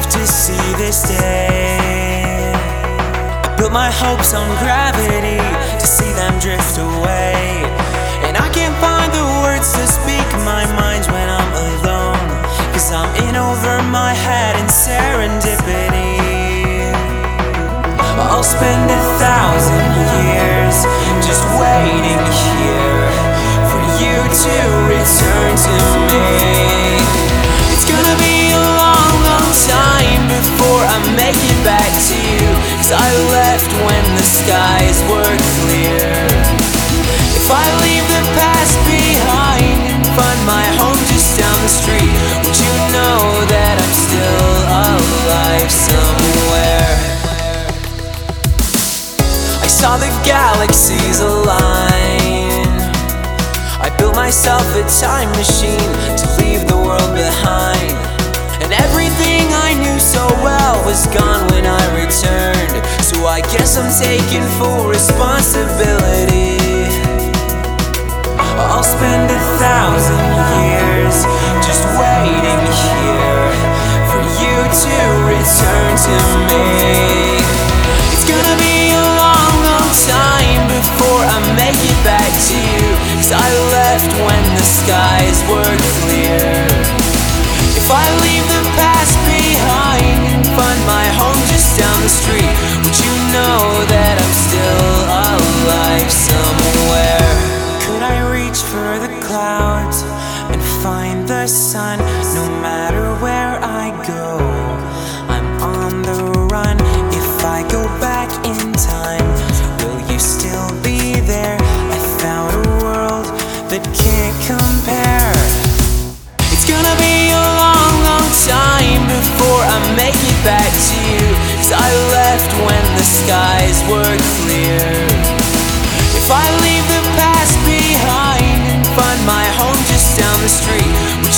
to see this day. I built my hopes on gravity to see them drift away. And I can't find the words to speak my mind when I'm alone, 'cause I'm in over my head in serendipity. I'll spend 1,000 years just waiting here for you to return to me. It's gonna be a long, long time before I make it back to you, 'cause I left when the skies were clear. If I leave the past behind and find my home just down the street, would you know that I'm still alive somewhere? I saw the galaxies align. I built myself a time machine to leave the world behind. And everything I knew so well was gone when I returned, so I guess I'm taking full responsibility. I'll spend 1,000 years just waiting here for you to return to me. It's gonna be a long, long time before I make it back to you, 'cause I left when the skies were clear. If I leave the past behind and find my home just down the street, would you know that I'm still alive somewhere? Could I reach for the clouds and find the sun? No matter where I go, I'm on the run. If I go back in time, will you still be there? I found a world that can't compare. It's gonna be a long, long time before I make it back to you, 'cause I left when the skies were clear. If I leave the past behind and find my home just down the street,